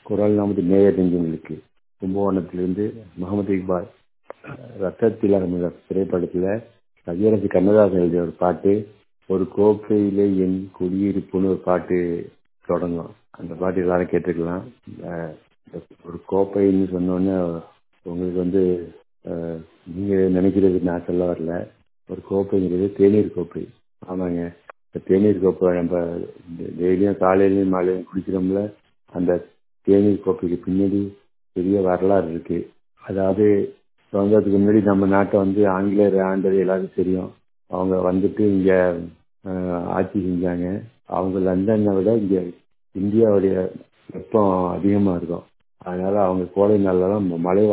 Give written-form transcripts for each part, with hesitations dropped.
குரல் நமது நேய நெஞ்சங்களுக்கு. கும்பகோணத்திலிருந்து முகமது இக்பால். ரத்தத்தில் என்ற திரைப்படத்தில் கவியரசு கண்ணதாசன் எழுதிய ஒரு பாட்டு, ஒரு கோப்பையிலே என் குடியிருப்புன்னு ஒரு பாட்டு தொடங்கும். அந்த பாட்டு எல்லாரும் கேட்டுக்கலாம். ஒரு கோப்பைன்னு சொன்னோன்னே உங்களுக்கு வந்து நீங்கள் நினைக்கிறது நான் சொல்ல வரல. ஒரு கோப்பைங்கிறது தேநீர் கோப்பை. ஆமாங்க, இந்த தேநீர் கோப்பை நம்ம டெய்லியும் காலையிலையும் மாலையிலையும் குடிக்கிறோம்ல, அந்த தேநீர் கோப்பைக்கு பின்னாடி பெரிய வரலாறு இருக்கு. அதாவது சுதந்திரத்துக்கு முன்னாடி நம்ம நாட்டை வந்து ஆங்கிலேயர் ஆண்டது எல்லாருக்கும் தெரியும். அவங்க வந்துட்டு இங்கே ஆட்சி செஞ்சாங்க. அவங்க லண்டனை விட இங்கே இந்தியாவுடைய வெப்பம் அதிகமாக இருக்கும். அதனால அவங்க கோடை நாளெல்லாம்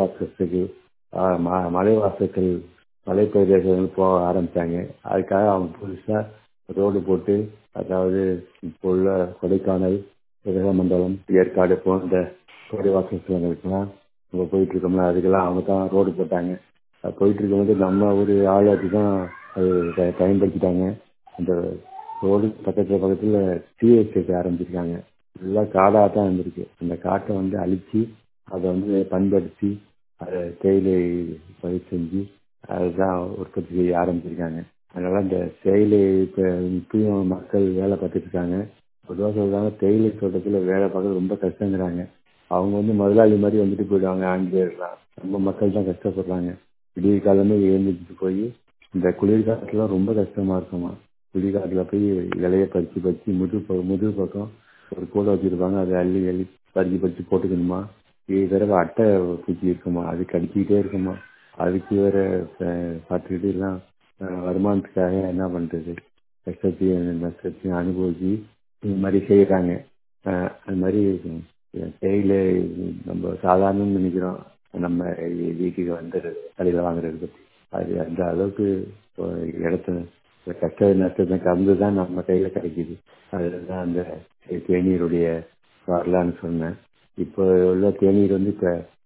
மலைவாசத்தில் மலை பிரதேசங்கள் போக ஆரம்பித்தாங்க. அதுக்காக அவங்க புதுசாக ரோடு போட்டு, அதாவது இப்போ உள்ள கொடைக்கானல், உதகமண்டலம், ஏற்காடு போன்ற கோடை வாசஸ்தலங்களுக்கெல்லாம் நம்ம போயிட்டு இருக்கோம்ல, அதுக்கெல்லாம் அவங்க தான் ரோடு போட்டாங்க. அது போயிட்டு இருக்கும்போது நம்ம ஒரு ஆளாச்சு தான் அது பயன்படுத்திட்டாங்க. அந்த ரோடு பக்கத்தில் டீ எஸ்டேட் ஆரம்பிச்சிருக்காங்க. எல்லாம் காடாக தான் இருந்திருக்கு. அந்த காட்டை வந்து அழித்து அதை வந்து பண்படுத்தி அதை தேயிலை பயிர் செஞ்சு அதுதான் உற்பத்தி செய்ய ஆரம்பிச்சிருக்காங்க. அதனால இந்த தேயிலை இப்பயும் மக்கள் வேலை பார்த்துட்டு இருக்காங்க. பொதுவாக சொல்றாங்க, தேயிலை தோட்டத்தில் வேலை பார்க்கறது ரொம்ப கஷ்டங்கிறாங்க. அவங்க வந்து முதலாளி மாதிரி வந்துட்டு போயிடுவாங்க ஆங்கிலேயர்லாம். நம்ம மக்கள் தான் கஷ்டப்படுறாங்க. விடிய காலமே எழுந்திரிச்சு போய் இந்த குளிர்காலத்துலாம் ரொம்ப கஷ்டமா இருக்குமா. குளிர்காலத்தில் போய் இலையை பறித்து முதுகு பக்கம் ஒரு கூடை வச்சுருப்பாங்க. அதை அள்ளி பறித்து போட்டுக்கணுமா. 7 தடவை அட்டை பூச்சி இருக்குமா, அது கடிச்சிக்கிட்டே இருக்குமா. அதுக்கு வேற பார்த்துக்கிட்டு எல்லாம் வருமானத்துக்காக என்ன பண்ணுறது, கஷ்டத்தையும் நஷ்டத்தையும் அனுபவிச்சு இது மாதிரி செய்கிறாங்க. அது மாதிரி தேயிலை நம்ம சாதாரணம்னு நினைக்கிறோம். நம்ம வீட்டுக்கு வந்துடுறது கடையில் வாங்குறது பற்றி அது அந்த அளவுக்கு இடத்துல கஷ்ட நஷ்டத்தை கலந்து தான் நம்ம கையில் கிடைக்கிது. அதுதான் அந்த தேநீருடைய வரலான்னு சொன்னேன். இப்போ உள்ள தேநீர் வந்து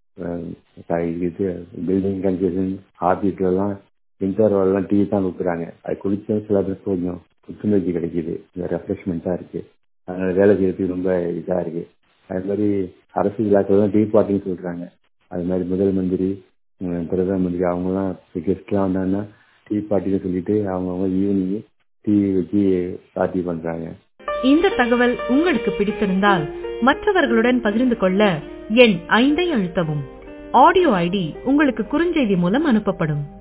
இப்போ இது பில்டிங் கன்ஸ்ட்ரக்ஷன் ஆஃபீஸ்லலாம் இன்டர்வெல்லாம் டீ தான் கொடுக்குறாங்க. அது குடிச்சா சில பேருக்கு கொஞ்சம் புத்துணர்ச்சி கிடைக்கிது, ரெஃப்ரெஷ்மெண்ட்டாக இருக்குது. அதனால் வேலை செய்யறதுக்கு ரொம்ப இதாக இருக்குது. அது மாதிரி அரசு விழாக்கள்லாம் டீ பார்ட்டின்னு சொல்கிறாங்க. அது மாதிரி முதல் மந்திரி, பிரதம மந்திரி அவங்களாம் கெஸ்ட்லாம் வந்தாங்கன்னா டீ பார்ட்டின்னு சொல்லிட்டு அவங்கவுங்க ஈவினிங் டீ வச்சு பார்ட்டி பண்ணுறாங்க. இந்த தகவல் உங்களுக்கு பிடித்திருந்தால் மற்றவர்களுடன் பகிர்ந்து கொள்ள எண் 5 அழுத்தவும். ஆடியோ ஐடி உங்களுக்கு குறுஞ்செய்தி மூலம் அனுப்பப்படும்.